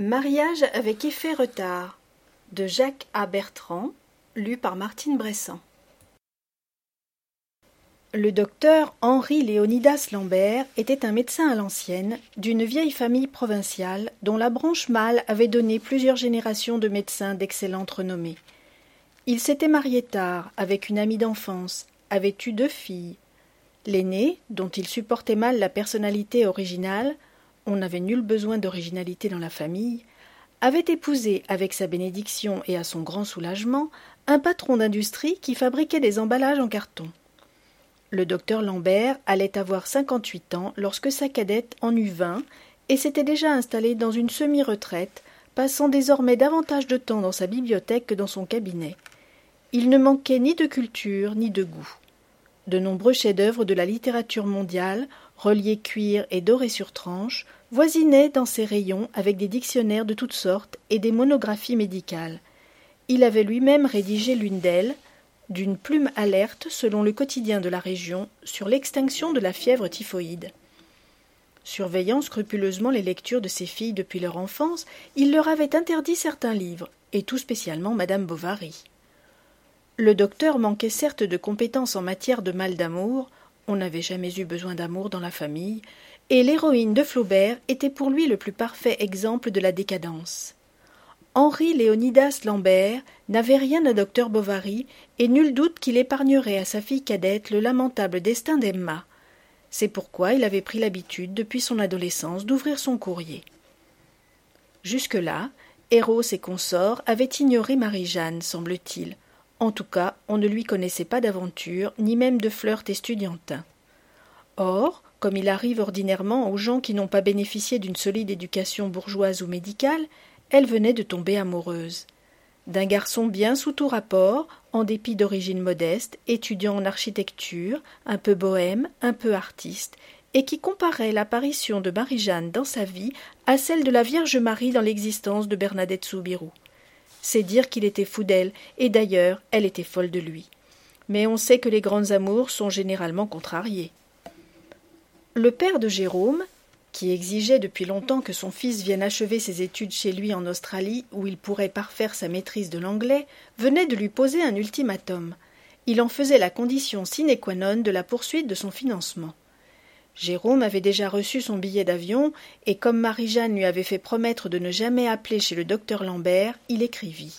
Mariage avec effet retard de Jacques A. Bertrand, lu par Martine Bressan. Le docteur Henri Léonidas Lambert était un médecin à l'ancienne, d'une vieille famille provinciale dont la branche mâle avait donné plusieurs générations de médecins d'excellente renommée. Il s'était marié tard, avec une amie d'enfance, avait eu 2 filles. L'aînée, dont il supportait mal la personnalité originale, on n'avait nul besoin d'originalité dans la famille, avait épousé, avec sa bénédiction et à son grand soulagement, un patron d'industrie qui fabriquait des emballages en carton. Le docteur Lambert allait avoir 58 ans lorsque sa cadette en eut 20 et s'était déjà installé dans une semi-retraite, passant désormais davantage de temps dans sa bibliothèque que dans son cabinet. Il ne manquait ni de culture ni de goût. De nombreux chefs-d'œuvre de la littérature mondiale, reliés cuir et dorés sur tranche, voisinaient dans ses rayons avec des dictionnaires de toutes sortes et des monographies médicales. Il avait lui-même rédigé l'une d'elles, d'une plume alerte selon le quotidien de la région, sur l'extinction de la fièvre typhoïde. Surveillant scrupuleusement les lectures de ses filles depuis leur enfance, il leur avait interdit certains livres, et tout spécialement Madame Bovary. Le docteur manquait certes de compétences en matière de mal d'amour, on n'avait jamais eu besoin d'amour dans la famille, et l'héroïne de Flaubert était pour lui le plus parfait exemple de la décadence. Henri Léonidas Lambert n'avait rien à docteur Bovary, et nul doute qu'il épargnerait à sa fille cadette le lamentable destin d'Emma. C'est pourquoi il avait pris l'habitude, depuis son adolescence, d'ouvrir son courrier. Jusque-là, Eros et consorts avaient ignoré Marie-Jeanne, semble-t-il. En tout cas, on ne lui connaissait pas d'aventure, ni même de flirt estudiantin. Or, comme il arrive ordinairement aux gens qui n'ont pas bénéficié d'une solide éducation bourgeoise ou médicale, elle venait de tomber amoureuse. D'un garçon bien sous tout rapport, en dépit d'origine modeste, étudiant en architecture, un peu bohème, un peu artiste, et qui comparait l'apparition de Marie-Jeanne dans sa vie à celle de la Vierge Marie dans l'existence de Bernadette Soubirous. C'est dire qu'il était fou d'elle, et d'ailleurs, elle était folle de lui. Mais on sait que les grandes amours sont généralement contrariées. Le père de Jérôme, qui exigeait depuis longtemps que son fils vienne achever ses études chez lui en Australie, où il pourrait parfaire sa maîtrise de l'anglais, venait de lui poser un ultimatum. Il en faisait la condition sine qua non de la poursuite de son financement. Jérôme avait déjà reçu son billet d'avion, et comme Marie-Jeanne lui avait fait promettre de ne jamais appeler chez le docteur Lambert, il écrivit.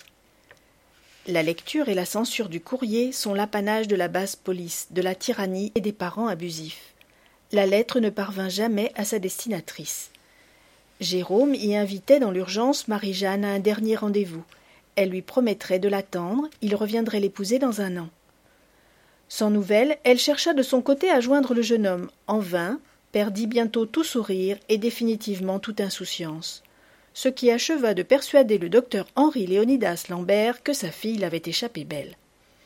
La lecture et la censure du courrier sont l'apanage de la basse police, de la tyrannie et des parents abusifs. La lettre ne parvint jamais à sa destinatrice. Jérôme y invitait dans l'urgence Marie-Jeanne à un dernier rendez-vous. Elle lui promettrait de l'attendre, il reviendrait l'épouser dans 1 an. Sans nouvelles, elle chercha de son côté à joindre le jeune homme, en vain, perdit bientôt tout sourire et définitivement toute insouciance, ce qui acheva de persuader le docteur Henri Léonidas Lambert que sa fille l'avait échappé belle.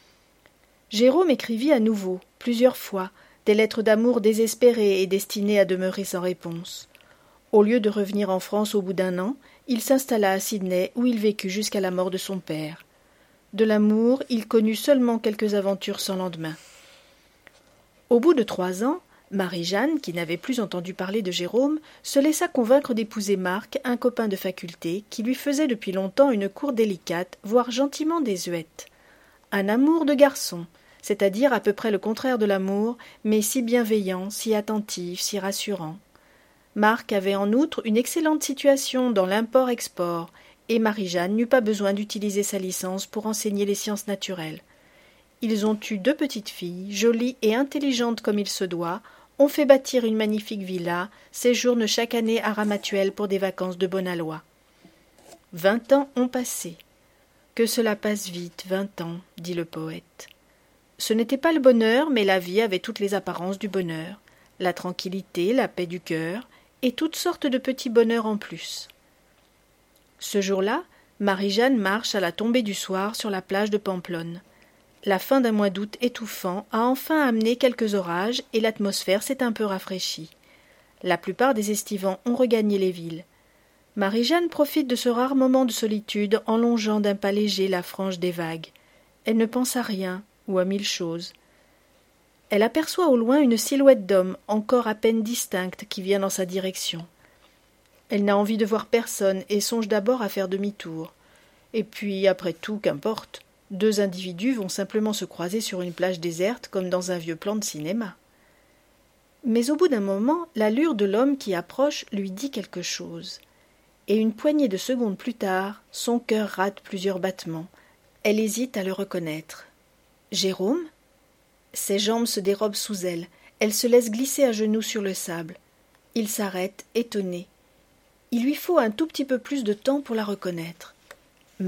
Jérôme écrivit à nouveau, plusieurs fois, des lettres d'amour désespérées et destinées à demeurer sans réponse. Au lieu de revenir en France au bout d'1 an, il s'installa à Sydney où il vécut jusqu'à la mort de son père. De l'amour, il connut seulement quelques aventures sans lendemain. Au bout de 3 ans, Marie-Jeanne, qui n'avait plus entendu parler de Jérôme, se laissa convaincre d'épouser Marc, un copain de faculté, qui lui faisait depuis longtemps une cour délicate, voire gentiment désuète. Un amour de garçon, c'est-à-dire à peu près le contraire de l'amour, mais si bienveillant, si attentif, si rassurant. Marc avait en outre une excellente situation dans l'import-export, et Marie-Jeanne n'eut pas besoin d'utiliser sa licence pour enseigner les sciences naturelles. Ils ont eu 2 petites filles, jolies et intelligentes comme il se doit, ont fait bâtir une magnifique villa, séjournent chaque année à Ramatuelle pour des vacances de bonne aloi. 20 ans ont passé. Que cela passe vite, 20 ans, dit le poète. Ce n'était pas le bonheur, mais la vie avait toutes les apparences du bonheur, la tranquillité, la paix du cœur, et toutes sortes de petits bonheurs en plus. Ce jour-là, Marie-Jeanne marche à la tombée du soir sur la plage de Pamplonne. La fin d'un mois d'août étouffant a enfin amené quelques orages et l'atmosphère s'est un peu rafraîchie. La plupart des estivants ont regagné les villes. Marie-Jeanne profite de ce rare moment de solitude en longeant d'un pas léger la frange des vagues. Elle ne pense à rien ou à 1000 choses. Elle aperçoit au loin une silhouette d'homme encore à peine distincte qui vient dans sa direction. Elle n'a envie de voir personne et songe d'abord à faire demi-tour. Et puis, après tout, qu'importe. 2 individus vont simplement se croiser sur une plage déserte comme dans un vieux plan de cinéma. Mais au bout d'un moment, l'allure de l'homme qui approche lui dit quelque chose. Et une poignée de secondes plus tard, son cœur rate plusieurs battements. Elle hésite à le reconnaître. Jérôme ? Ses jambes se dérobent sous elle. Elle se laisse glisser à genoux sur le sable. Il s'arrête, étonné. Il lui faut un tout petit peu plus de temps pour la reconnaître. Marie-Jeanne ?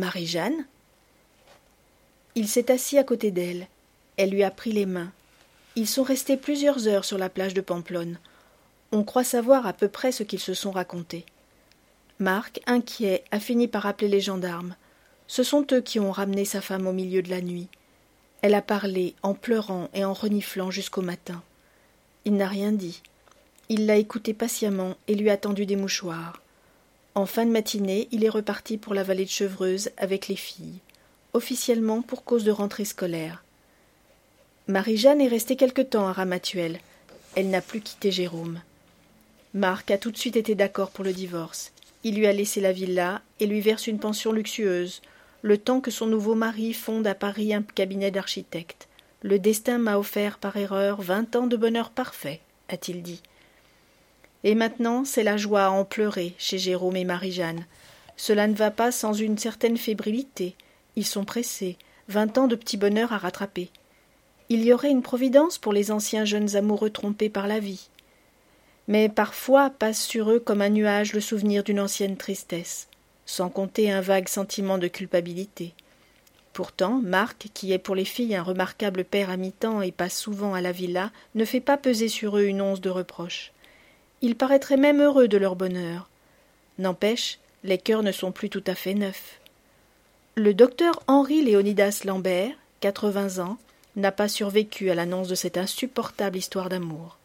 Il s'est assis à côté d'elle. Elle lui a pris les mains. Ils sont restés plusieurs heures sur la plage de Pamplonne. On croit savoir à peu près ce qu'ils se sont raconté. Marc, inquiet, a fini par appeler les gendarmes. Ce sont eux qui ont ramené sa femme au milieu de la nuit. Elle a parlé, en pleurant et en reniflant jusqu'au matin. Il n'a rien dit. Il l'a écouté patiemment et lui a tendu des mouchoirs. En fin de matinée, il est reparti pour la vallée de Chevreuse avec les filles, officiellement pour cause de rentrée scolaire. Marie-Jeanne est restée quelque temps à Ramatuelle. Elle n'a plus quitté Jérôme. Marc a tout de suite été d'accord pour le divorce. Il lui a laissé la villa et lui verse une pension luxueuse, le temps que son nouveau mari fonde à Paris un cabinet d'architecte. Le destin m'a offert par erreur 20 ans de bonheur parfait, a-t-il dit. Et maintenant, c'est la joie à en pleurer chez Jérôme et Marie-Jeanne. Cela ne va pas sans une certaine fébrilité. Ils sont pressés, 20 ans de petit bonheur à rattraper. Il y aurait une providence pour les anciens jeunes amoureux trompés par la vie. Mais parfois passe sur eux comme un nuage le souvenir d'une ancienne tristesse, sans compter un vague sentiment de culpabilité. Pourtant, Marc, qui est pour les filles un remarquable père à mi-temps et passe souvent à la villa, ne fait pas peser sur eux une once de reproche. Ils paraîtraient même heureux de leur bonheur. N'empêche, les cœurs ne sont plus tout à fait neufs. Le docteur Henri Léonidas Lambert, 80 ans, n'a pas survécu à l'annonce de cette insupportable histoire d'amour.